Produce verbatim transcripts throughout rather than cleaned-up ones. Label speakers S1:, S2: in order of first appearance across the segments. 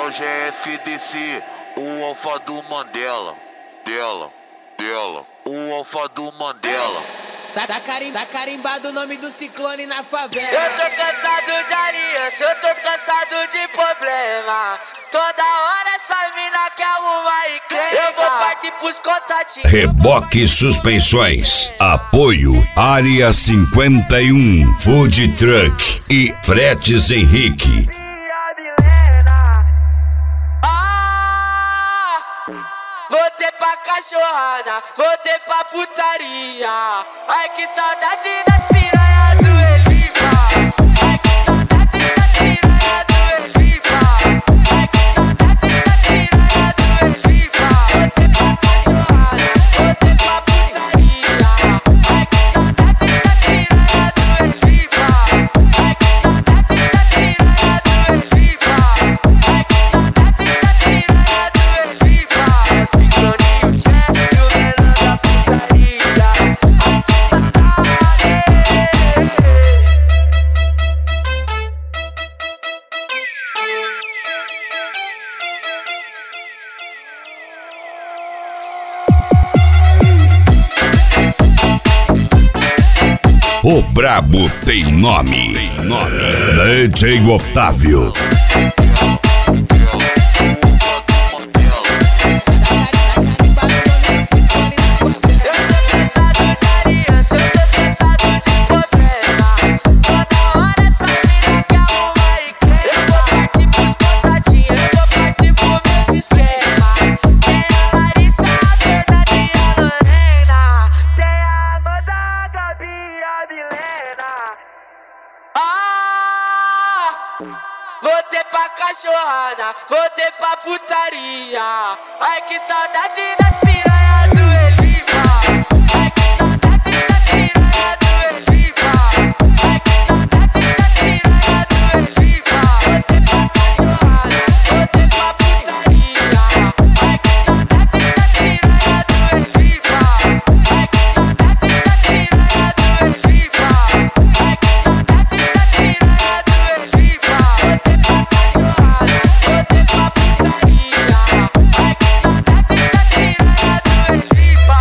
S1: o G F D C, o alfa do Mandela. Dela, dela, o alfa do Mandela.
S2: Tá, tá, carim, tá carimbado o nome do ciclone na favela.
S3: Eu tô cansado de aliança, eu tô cansado de problema. Toda hora essa mina quer arrumar e crente. Eu vou partir pros contatinhos.
S4: Reboque Suspensões. Apoio Área cinquenta e um, Food Truck e Fretes Henrique.
S3: Voltei pra cachorrada, voltei pra putaria. Ai que saudade das piranha do Eliva. Ai que saudade das piranha do Eliva. Ai que saudade das piranha do Eliva. Voltei pra cachorrada, voltei pra putaria. Ai que saudade das piranha do Eliva. Ai que saudade das piranha do Eliva. Ai que saudade das piranha do Eliva.
S4: O brabo tem nome. Tem nome. D J Otávio.
S3: Voltei pra cachorrada, voltei pra putaria. Ai que saudade das piranha do Eliva. Ai que saudade das piranha do Eliva. Ai que saudade das piranha do Eliva. Voltei pra cachorrada, voltei pra putaria. Ai que saudade das piranha do Eliva. Ai que saudade das piranha do Eliva. Ai que saudade das piranha do Eliva. Voltei pra cachorrada, voltei pra putaria. Ai que saudade das piranha do Eliva.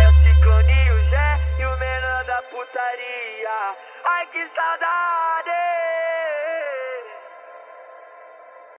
S3: Ai que saudade!